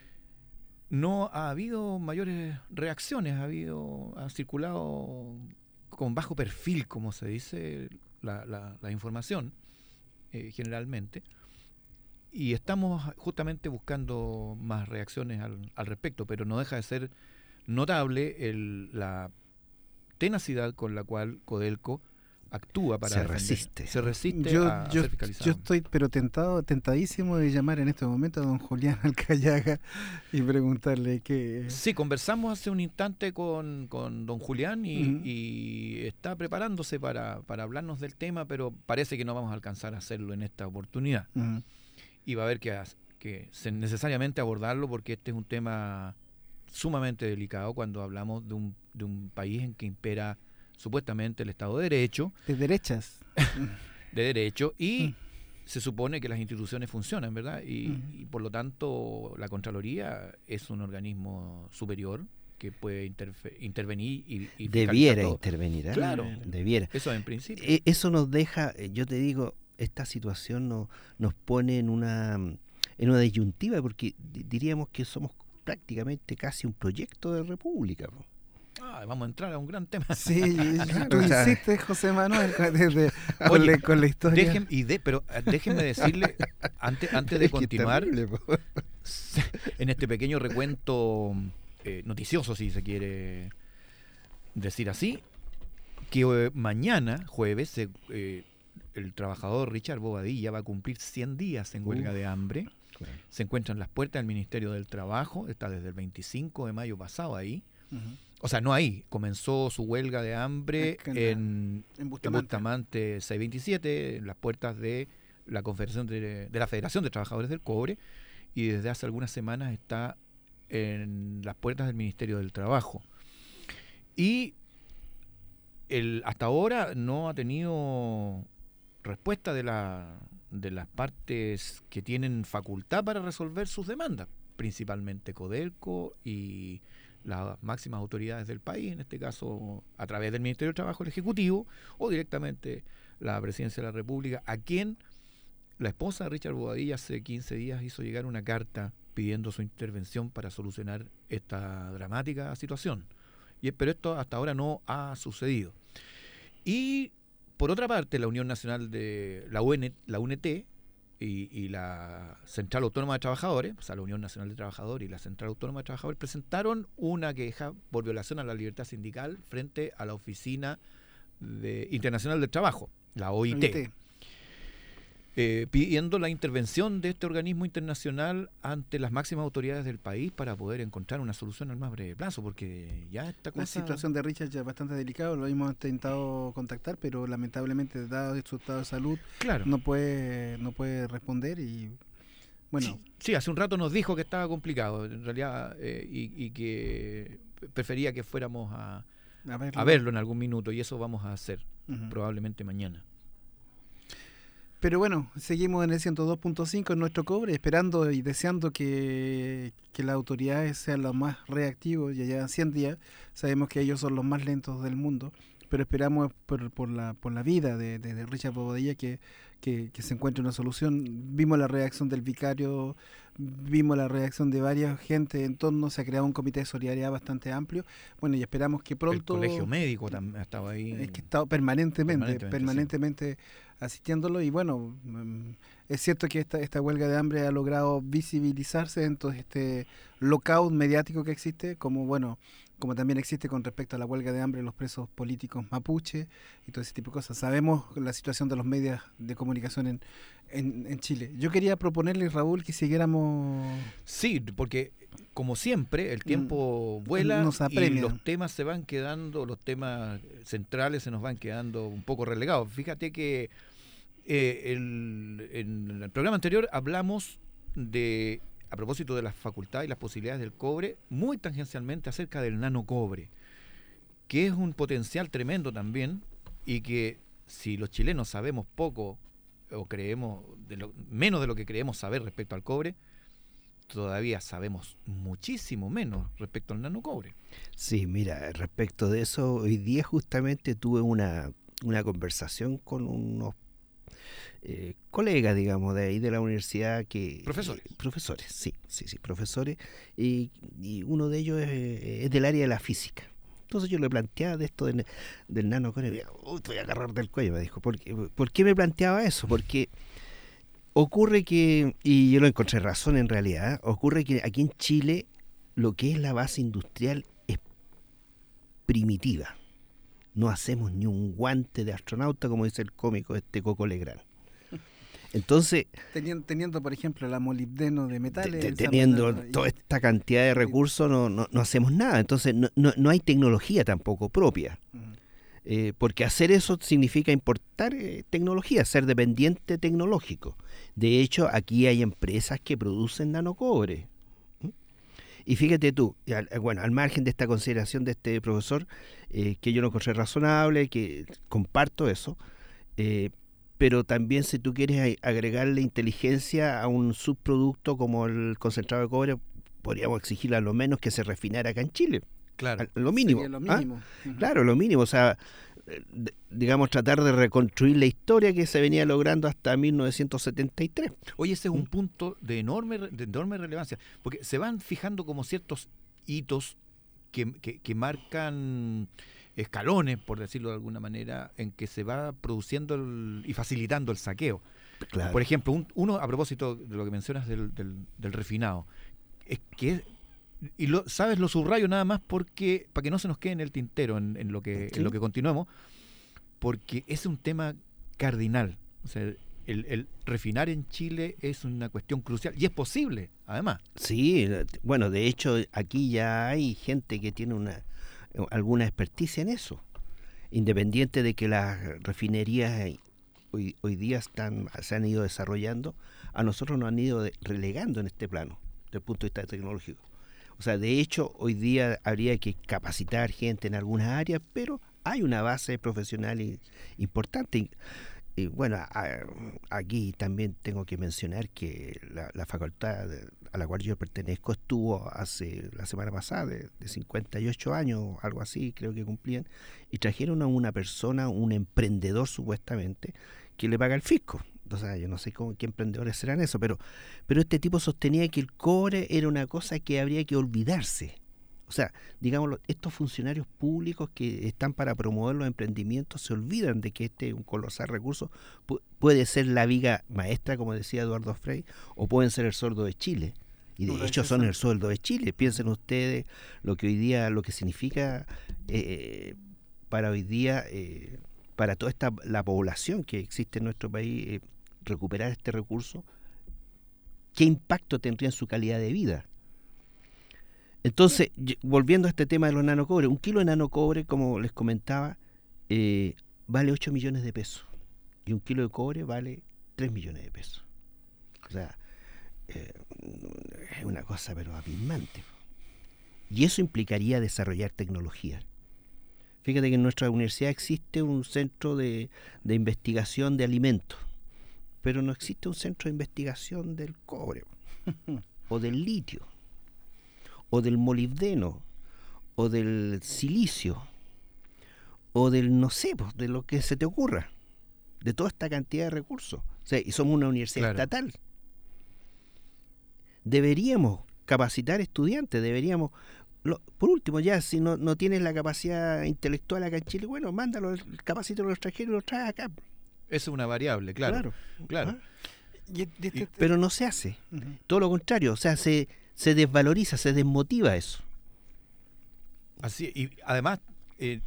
no ha habido mayores reacciones, ha habido, ha circulado con bajo perfil, como se dice, la, la, la información, eh, generalmente, y estamos justamente buscando más reacciones al, al respecto, pero no deja de ser notable el, la tenacidad con la cual Codelco actúa para se defender. resiste se resiste yo, a yo, ser fiscalizado. Yo estoy pero tentado, tentadísimo de llamar en este momento a don Julián Alcayaga y preguntarle qué... Sí, conversamos hace un instante con, con don Julián y, uh-huh. y está preparándose para, para hablarnos del tema, pero parece que no vamos a alcanzar a hacerlo en esta oportunidad. Uh-huh. Y va a haber que, que necesariamente abordarlo porque este es un tema sumamente delicado cuando hablamos de un, de un país en que impera supuestamente el Estado de Derecho. De derechas. De Derecho, y mm. se supone que las instituciones funcionan, ¿verdad? Y, mm. y por lo tanto la Contraloría es un organismo superior que puede interfe- intervenir y, y debiera intervenir, ¿eh? Claro, debiera. Eso en principio. Eh, eso nos deja, yo te digo, esta situación no, nos pone en una, en una disyuntiva porque diríamos que somos prácticamente casi un proyecto de república, ¿no? Ah, vamos a entrar a un gran tema. Sí, tú insistes, José Manuel, desde, con, Oye, la, con la historia. Dejen, y de, pero déjenme decirle, antes, antes de continuar, terrible, en este pequeño recuento eh, noticioso, si se quiere decir así, que eh, mañana, jueves, eh, eh, el trabajador Richard Bobadilla va a cumplir cien días en huelga Uf, de hambre. Claro. Se encuentra en las puertas del Ministerio del Trabajo, está desde el veinticinco de mayo pasado ahí. Uh-huh. O sea, no ahí, comenzó su huelga de hambre en, en, en Bustamante, Bustamante seiscientos veintisiete, en las puertas de la Confederación de, de la Federación de Trabajadores del Cobre, y desde hace algunas semanas está en las puertas del Ministerio del Trabajo. Y el, hasta ahora no ha tenido respuesta de, la, de las partes que tienen facultad para resolver sus demandas, principalmente Codelco y las máximas autoridades del país, en este caso a través del Ministerio del Trabajo, el Ejecutivo, o directamente la Presidencia de la República, a quien la esposa de Richard Bobadilla hace quince días hizo llegar una carta pidiendo su intervención para solucionar esta dramática situación. Y, pero esto hasta ahora no ha sucedido. Y por otra parte, la Unión Nacional de la, U N, la U N T y, y la Central Autónoma de Trabajadores, o sea, la Unión Nacional de Trabajadores y la Central Autónoma de Trabajadores, presentaron una queja por violación a la libertad sindical frente a la Oficina de, Internacional del Trabajo, la O I T. O I T. Eh, pidiendo la intervención de este organismo internacional ante las máximas autoridades del país para poder encontrar una solución al más breve plazo, porque ya esta cosa... La situación de Richard ya es bastante delicada, lo hemos intentado contactar, pero lamentablemente, dado su estado de salud, claro, no puede no puede responder y bueno... Sí, sí, hace un rato nos dijo que estaba complicado, en realidad, eh, y, y que prefería que fuéramos a, a, verlo. a verlo en algún minuto, y eso vamos a hacer, uh-huh. probablemente mañana. Pero bueno, seguimos en el ciento dos punto cinco en nuestro cobre, esperando y deseando que, que las autoridades sean los más reactivos. Ya llevan cien días, sabemos que ellos son los más lentos del mundo, pero esperamos por, por, la, por la vida de, de, de Richard Bobadilla que, que, que se encuentre una solución. Vimos la reacción del vicario, vimos la reacción de varias gente en torno, se ha creado un comité de solidaridad bastante amplio. Bueno, y esperamos que pronto... El colegio médico también ha estado ahí. Es que ha estado permanentemente, permanentemente, permanentemente sí. asistiéndolo, y bueno, es cierto que esta, esta huelga de hambre ha logrado visibilizarse dentro de este lockout mediático que existe, como bueno, como también existe con respecto a la huelga de hambre de los presos políticos mapuche y todo ese tipo de cosas. Sabemos la situación de los medios de comunicación en, en, en Chile. Yo quería proponerle, Raúl, que siguiéramos... Sí, porque como siempre el tiempo mm, vuela y los temas se van quedando, los temas centrales se nos van quedando un poco relegados. Fíjate que eh, el, en el programa anterior hablamos de... a propósito de las facultades y las posibilidades del cobre, muy tangencialmente acerca del nanocobre, que es un potencial tremendo también, y que si los chilenos sabemos poco o creemos de lo, menos de lo que creemos saber respecto al cobre, todavía sabemos muchísimo menos respecto al nanocobre. Sí, mira, respecto de eso, hoy día justamente tuve una, una conversación con unos Eh, colegas, digamos, de ahí de la universidad que... Profesores. Eh, profesores, sí, sí, sí, profesores, y, y uno de ellos es, es del área de la física. Entonces yo le planteaba de esto del, del nanocobre, y uy, te voy a agarrar del cuello, me dijo. ¿Por qué, ¿Por qué me planteaba eso? Porque ocurre que, y yo lo encontré razón en realidad, ocurre que aquí en Chile lo que es la base industrial es primitiva. No hacemos ni un guante de astronauta, como dice el cómico este Coco Legrand. Entonces, teniendo, teniendo por ejemplo la molibdeno de metales, te, teniendo y, toda esta cantidad de recursos, no, no, no hacemos nada. Entonces no, no, no hay tecnología tampoco propia, uh-huh. eh, porque hacer eso significa importar eh, tecnología, ser dependiente tecnológico. De hecho, aquí hay empresas que producen nanocobre. ¿Mm? Y fíjate tú, al, bueno, al margen de esta consideración de este profesor, eh, que yo lo encontré razonable, que comparto eso, eh, pero también si tú quieres agregarle inteligencia a un subproducto como el concentrado de cobre, podríamos exigir a lo menos que se refinara acá en Chile. Claro. A, lo mínimo. Sería lo mínimo. ¿Ah? Uh-huh. Claro, lo mínimo. O sea, de, digamos, tratar de reconstruir la historia que se venía logrando hasta mil novecientos setenta y tres. Oye, ese es un ¿Mm? punto de enorme, de enorme relevancia, porque se van fijando como ciertos hitos que, que, que marcan... escalones, por decirlo de alguna manera, en que se va produciendo el, y facilitando el saqueo. Claro. Por ejemplo, un, uno, a propósito de lo que mencionas del, del, del refinado, es que, y lo, sabes, lo subrayo nada más porque para que no se nos quede en el tintero en, en, lo, que, ¿Sí? en lo que continuemos, porque es un tema cardinal. O sea, el, el refinar en Chile es una cuestión crucial y es posible, además. Sí, bueno, de hecho, aquí ya hay gente que tiene una... alguna experticia en eso, independiente de que las refinerías hoy, hoy día están se han ido desarrollando, a nosotros nos han ido de, relegando en este plano, desde el punto de vista tecnológico. O sea, de hecho, hoy día habría que capacitar gente en algunas áreas, pero hay una base profesional y, importante. Y, y bueno, a, aquí también tengo que mencionar que la, la facultad de, a la cual yo pertenezco estuvo hace la semana pasada de, de cincuenta y ocho años, algo así, creo que cumplían, y trajeron a una persona, un emprendedor supuestamente, que le paga el fisco. O sea, yo no sé cómo, qué emprendedores serán eso, pero, pero este tipo sostenía que el cobre era una cosa que habría que olvidarse. O sea, digamos, estos funcionarios públicos que están para promover los emprendimientos se olvidan de que este es un colosal recurso. Pu- puede ser la viga maestra, como decía Eduardo Frei, o pueden ser el sueldo de Chile. Y de hecho son el sueldo de Chile. Piensen ustedes lo que hoy día, lo que significa eh, para hoy día, eh, para toda esta la población que existe en nuestro país, eh, recuperar este recurso. ¿Qué impacto tendría en su calidad de vida? Entonces, volviendo a este tema de los nanocobres, un kilo de nanocobre, como les comentaba, eh, vale ocho millones de pesos. Y un kilo de cobre vale tres millones de pesos. O sea, eh, es una cosa pero abismante. Y eso implicaría desarrollar tecnología. Fíjate que en nuestra universidad existe un centro de, de investigación de alimentos, pero no existe un centro de investigación del cobre, o del litio, o del molibdeno, o del silicio, o del, no sé, pues, de lo que se te ocurra, de toda esta cantidad de recursos. O sea, y somos una universidad claro. estatal. Deberíamos capacitar estudiantes, deberíamos, lo, por último, ya si no, no tienes la capacidad intelectual acá en Chile, bueno, mándalo, capacítalo al extranjero y lo traes acá. Eso es una variable, claro. Claro. claro. ¿Ah? Y, y, y, pero no se hace. Uh-huh. Todo lo contrario, o sea, se... se desvaloriza, se desmotiva eso. Así, y además, eh,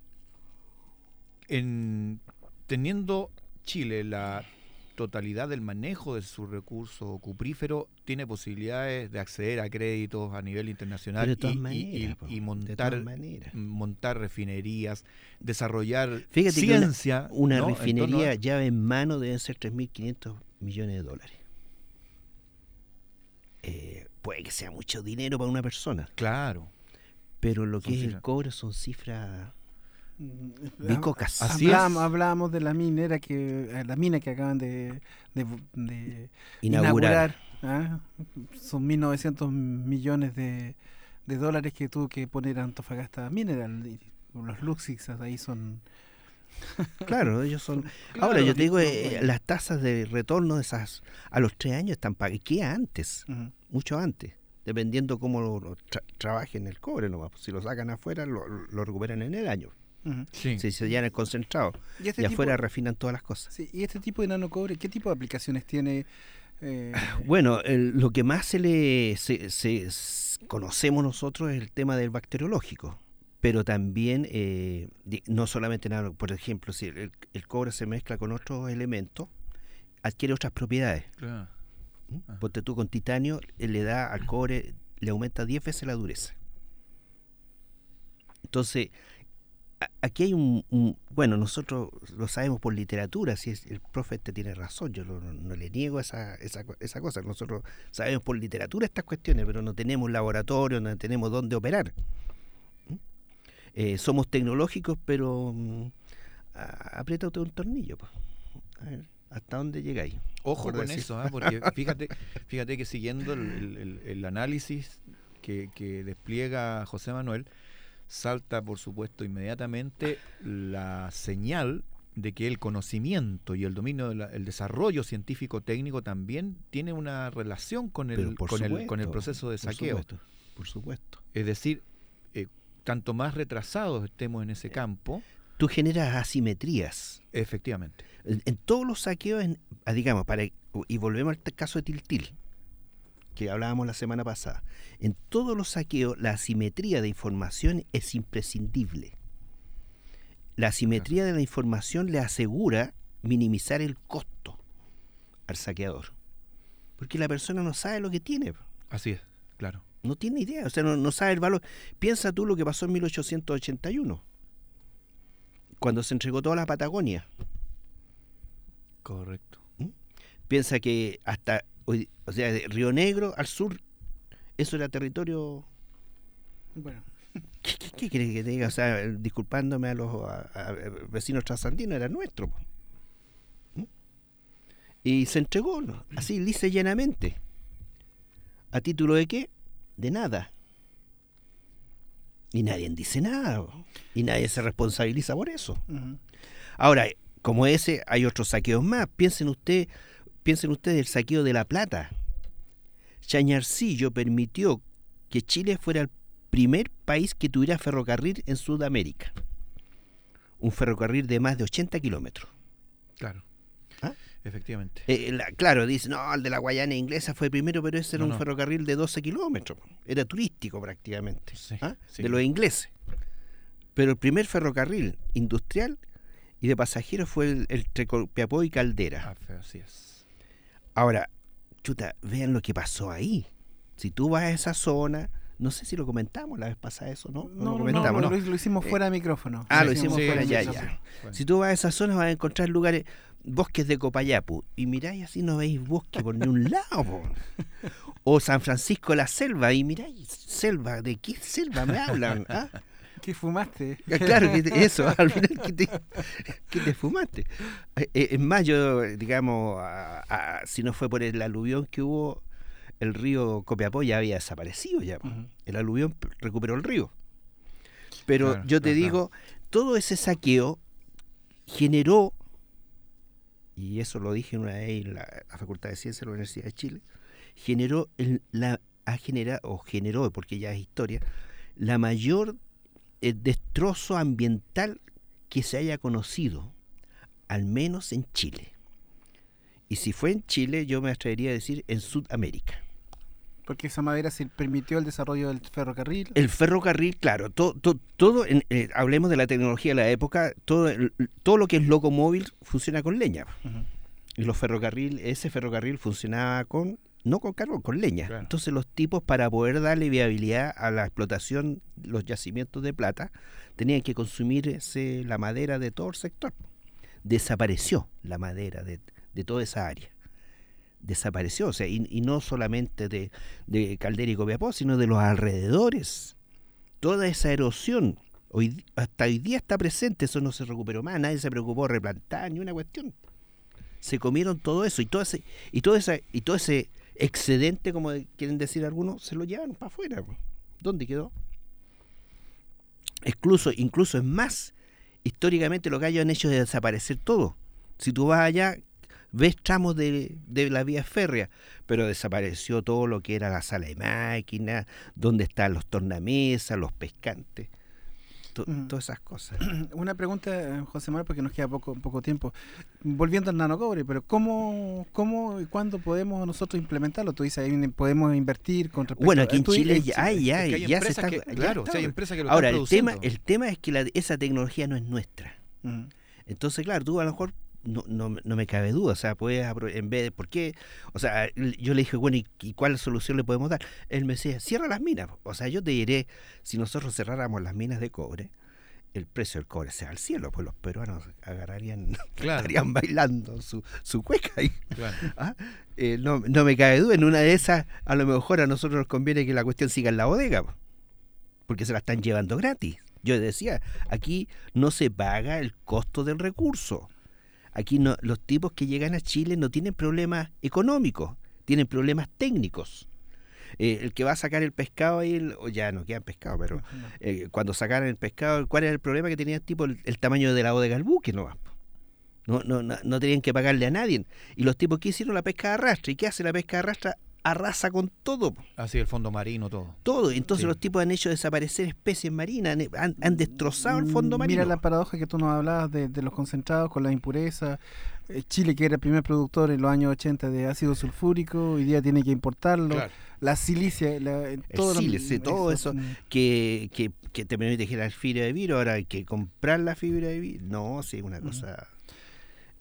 en, teniendo Chile la totalidad del manejo de su recurso cuprífero, tiene posibilidades de acceder a créditos a nivel internacional de todas y, maneras, y, y, y montar, montar refinerías, desarrollar Fíjate ciencia. Que una, una ¿no? refinería a... llave en mano deben ser tres mil quinientos millones de dólares. Eh, puede que sea mucho dinero para una persona. Claro. Pero lo que son es cifras. El cobre son cifras bicocas. Así hablábamos, hablábamos de la minera que la mina que acaban de, de, de inaugurar. inaugurar ¿ah? Son mil novecientos millones de, de dólares que tuvo que poner Antofagasta Mineral. Y los Luxix ahí son... Claro, ellos son... Claro, ahora, yo te digo, eh, las tasas de retorno de esas a los tres años están pagadas. ¿Qué antes? Uh-huh. Mucho antes. Dependiendo cómo lo, lo tra- trabajen el cobre nomás. Si lo sacan afuera, lo, lo recuperan en el año. Uh-huh. Sí. Si se llenan el concentrado. Y, este y tipo, afuera refinan todas las cosas. Sí, ¿y este tipo de nanocobre, qué tipo de aplicaciones tiene? Eh... Bueno, el, lo que más se le se, se, se, conocemos nosotros es el tema del bacteriológico. Pero también, eh, no solamente nada, por ejemplo, si el, el cobre se mezcla con otros elementos, adquiere otras propiedades. Claro. ¿Mm? Ah. Ponte tú con titanio, le da al cobre, le aumenta diez veces la dureza. Entonces, a, aquí hay un, un, bueno, nosotros lo sabemos por literatura, si es, el profe te tiene razón, yo no, no le niego esa, esa, esa cosa, nosotros sabemos por literatura estas cuestiones, pero no tenemos laboratorio, no tenemos dónde operar. Eh, somos tecnológicos, pero um, apriétate un tornillo, pues. A ver, ¿hasta dónde llegáis? Ojo con decir. eso, ¿eh? Porque fíjate, fíjate que siguiendo el, el, el análisis que, que despliega José Manuel, salta, por supuesto, inmediatamente la señal de que el conocimiento y el dominio, de la, el desarrollo científico-técnico también tiene una relación con el, con, supuesto, el con el proceso de saqueo. Por supuesto. Por supuesto. Es decir, eh, tanto más retrasados estemos en ese campo, tú generas asimetrías. Efectivamente. En, en todos los saqueos, en, digamos, para y volvemos al caso de Tiltil, que hablábamos la semana pasada. En todos los saqueos, la asimetría de información es imprescindible. La asimetría claro. de la información le asegura minimizar el costo al saqueador. Porque la persona no sabe lo que tiene. Así es, claro. No tiene idea, o sea, no, no sabe el valor. Piensa tú lo que pasó en mil ochocientos ochenta y uno, cuando se entregó toda la Patagonia. Correcto. ¿Mm? Piensa que hasta, o sea, de Río Negro al sur, eso era territorio... Bueno. ¿Qué, qué, ¿Qué quiere que te diga? O sea, disculpándome a los a, a vecinos trasandinos, era nuestro. ¿Mm? Y se entregó, ¿no? Así, lisa y llanamente. ¿A título de qué? De nada. Y nadie dice nada. Y nadie se responsabiliza por eso. Uh-huh. Ahora, como ese, hay otros saqueos más. Piensen usted, piensen ustedes el saqueo de La Plata. Chañarcillo permitió que Chile fuera el primer país que tuviera ferrocarril en Sudamérica. Un ferrocarril de más de ochenta kilómetros. Claro. ¿Ah? Efectivamente. Eh, la, claro, dice, no, el de la Guayana Inglesa fue el primero, pero ese era no, un no. ferrocarril de doce kilómetros. Era turístico prácticamente. Sí, ¿Ah? sí. De los ingleses. Pero el primer ferrocarril industrial y de pasajeros fue el, el entre Copiapó y Caldera. Ah, así es. Ahora, chuta, vean lo que pasó ahí. Si tú vas a esa zona, no sé si lo comentamos la vez pasada eso, ¿no? No, lo no, comentamos, no, ¿no? Lo, lo hicimos fuera de micrófono. Ah, lo lo hicimos sí, fuera, sí, ya, sí, ya. sí. Bueno. Si tú vas a esa zona vas a encontrar lugares, bosques de Copayapu, y miráis así no veis bosque por ningún lado. Po. O San Francisco de la Selva, y miráis, selva, ¿de qué selva me hablan? ¿Ah? ¿Qué fumaste? Claro, que te, eso, al final, ¿qué te, qué te fumaste? Eh, eh, en mayo, digamos, a, a, si no fue por el aluvión que hubo, el río Copiapó ya había desaparecido ya. Uh-huh. El aluvión recuperó el río. Pero claro, yo te claro, digo, claro. todo ese saqueo generó, y eso lo dije una vez en la, la Facultad de Ciencias de la Universidad de Chile, generó, el, la, ha generado, o generó, porque ya es historia, la mayor el destrozo ambiental que se haya conocido, al menos en Chile. Y si fue en Chile, yo me atrevería a decir en Sudamérica. Porque esa madera se permitió el desarrollo del ferrocarril. El ferrocarril, claro, todo, todo, todo en, eh, hablemos de la tecnología de la época, todo, todo lo que es locomóvil funciona con leña. Uh-huh. Y los ferrocarril, ese ferrocarril funcionaba con, no con carbón, con leña. Claro. Entonces los tipos, para poder darle viabilidad a la explotación, los yacimientos de plata, tenían que consumir ese, la madera de todo el sector. Desapareció la madera de, de toda esa área. Desapareció, o sea, y, y no solamente de, de Caldera y Copiapó, sino de los alrededores. Toda esa erosión, hoy, hasta hoy día está presente, eso no se recuperó más, nadie se preocupó de replantar ni una cuestión. Se comieron todo eso y todo ese, y todo esa, y todo ese excedente, como quieren decir algunos, se lo llevan para afuera. ¿Dónde quedó? Incluso, incluso es más, históricamente lo que hayan hecho es desaparecer todo. Si tú vas allá, ves tramos de, de la vía férrea, pero desapareció todo lo que era la sala de máquinas, donde están los tornamesas, los pescantes, to, mm. todas esas cosas. Una pregunta, José Manuel, porque nos queda poco poco tiempo. Volviendo al nanocobre, pero ¿cómo, cómo y cuándo podemos nosotros implementarlo? Tú dices, ahí podemos invertir con respecto Bueno, aquí a, en Chile ya hay, ya, hay ya se está... Que, claro, ya, o sea, hay empresas que lo Ahora, están el tema, produciendo. el tema es que la, esa tecnología no es nuestra. Mm. Entonces, claro, tú a lo mejor No, no, no me cabe duda, o sea, puedes, en vez de, ¿por qué? O sea, yo le dije, bueno, ¿y, y cuál solución le podemos dar? Él me decía, cierra las minas. O sea, yo te diré, si nosotros cerráramos las minas de cobre, el precio del cobre se va al cielo, pues los peruanos agarrarían, claro. estarían bailando su, su cueca ahí. Claro. ¿Ah? Eh, no, no me cabe duda, en una de esas, a lo mejor a nosotros nos conviene que la cuestión siga en la bodega, porque se la están llevando gratis. Yo decía, aquí no se paga el costo del recurso. Aquí no, los tipos que llegan a Chile no tienen problemas económicos, tienen problemas técnicos. Eh, el que va a sacar el pescado ahí, el, o ya no quedan pescado, pero eh, cuando sacaron el pescado, ¿cuál era el problema que tenía el tipo? El, el tamaño de la bodega del buque, no, no, no, no, no tenían que pagarle a nadie. Y los tipos que hicieron la pesca de arrastre, ¿y qué hace la pesca de arrastre? Arrasa con todo. Así el fondo marino, todo. Todo. Entonces sí. los tipos han hecho desaparecer especies marinas, han, han destrozado el fondo marino. Mira la paradoja que tú nos hablabas de, de los concentrados con la impureza. Eh, Chile, que era el primer productor en los años ochenta de ácido sulfúrico, hoy día tiene que importarlo. Claro. La silicia, la, todo el sílice, todo eso, eso que, que, que te permite generar fibra de vidrio, ahora hay que comprar la fibra de vidrio. No, sí, es una cosa...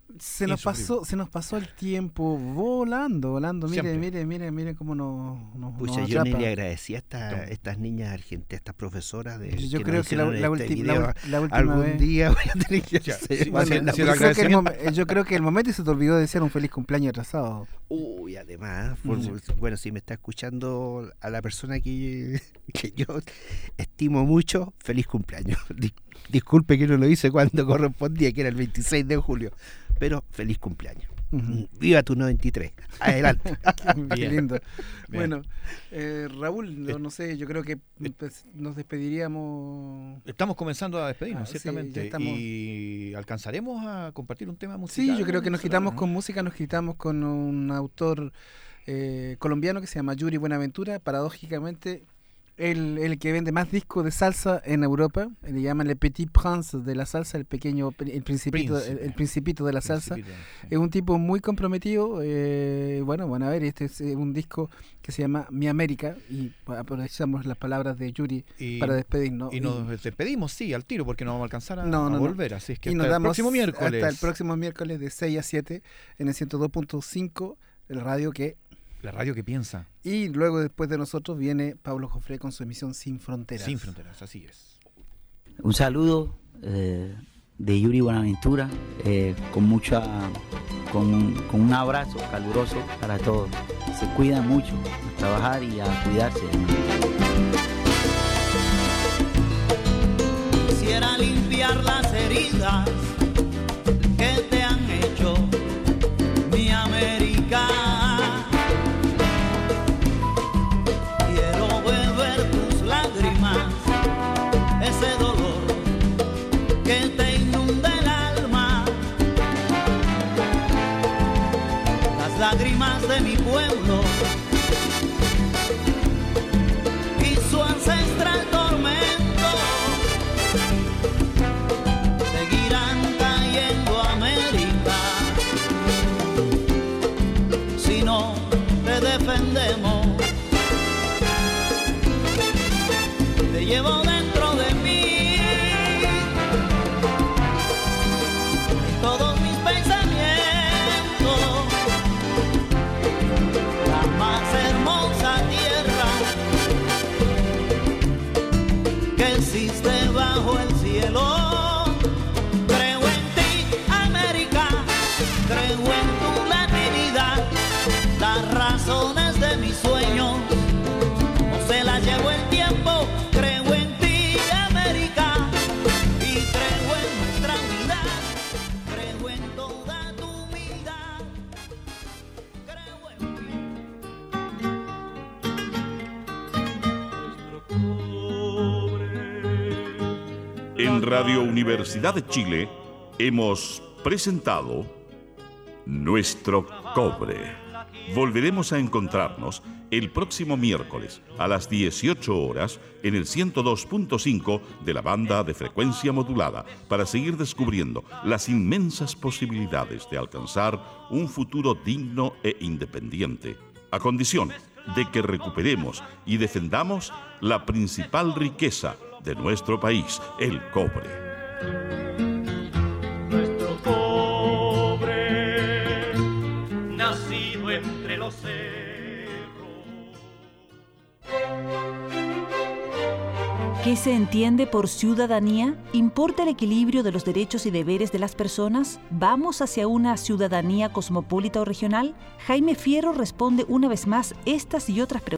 Se nos pasó, se nos pasó el tiempo volando, volando. Mire, Siempre. mire, mire, mire cómo nos, nos, Pucha, nos yo ni atrapa. le agradecí a esta- estas niñas argentinas, estas profesoras de Yo que creo nos que la, hicieron la, este ulti- la video. ul- la última Algún vez. día voy a tener que Ya, hacer sí, una- si el- una- si el yo, creo que el agradecimiento- mom- yo creo que el momento se te olvidó decir un feliz cumpleaños atrasado. Uy, además, por- bueno, si me está escuchando a la persona que, que yo estimo mucho, feliz cumpleaños. Dis- Disculpe que no lo hice cuando correspondía, que era el veintiséis de julio, pero feliz cumpleaños. Ujú. Viva tu noventa y tres. Adelante. Qué Bien. lindo. Bien. Bueno, eh, Raúl, no, no sé, yo creo que Eh, pues, nos despediríamos. Estamos comenzando a despedirnos, Ah, sí, ciertamente. ya estamos. Y alcanzaremos a compartir un tema musical. Sí, yo creo que nos quitamos ¿no? con música, nos quitamos con un autor eh, colombiano que se llama Yuri Buenaventura. Paradójicamente, el, el que vende más discos de salsa en Europa, le llaman el Petit Prince de la salsa, el pequeño, el principito, el, Príncipe. el principito de la salsa. Principito, sí. Es un tipo muy comprometido. Eh, bueno, van a ver, este es eh, un disco que se llama Mi América y aprovechamos las palabras de Yuri Y- para despedirnos. Y nos despedimos, sí, al tiro, porque no vamos a alcanzar a, No, a no, no. volver. Así es que y hasta nos el damos próximo miércoles. hasta el próximo miércoles de seis a siete en el ciento dos punto cinco, el radio que... La radio que piensa. Y luego después de nosotros viene Pablo Jofré con su emisión Sin Fronteras. Sin fronteras, así es. Un saludo eh, de Yuri Buenaventura, eh, con mucha, con, con un abrazo caluroso para todos. Se cuidan mucho, a trabajar y a cuidarse. Quisiera limpiar las heridas que te han hecho, mi América. Quiero beber tus lágrimas, ese dolor que te inunda el alma. Las lágrimas de mi pueblo y su ancestral tormento seguirán cayendo a América si no te defendemos. Te llevo dentro de mí todos mis pensamientos, la más hermosa tierra que existe bajo el cielo. Creo en ti, América, creo en tu latinidad, las razones de mis sueños no se las llevó el tiempo. Creo en ti, América, y creo en nuestra unidad, creo en toda tu humildad, creo en ti. En Radio Universidad de Chile hemos presentado Nuestro Cobre. Volveremos a encontrarnos el próximo miércoles a las dieciocho horas en el ciento dos punto cinco de la banda de frecuencia modulada para seguir descubriendo las inmensas posibilidades de alcanzar un futuro digno e independiente, a condición de que recuperemos y defendamos la principal riqueza de nuestro país, el cobre. Nuestro cobre, nacido entre los cerros. ¿Qué se entiende por ciudadanía? ¿Importa el equilibrio de los derechos y deberes de las personas? ¿Vamos hacia una ciudadanía cosmopolita o regional? Jaime Fierro responde una vez más estas y otras preguntas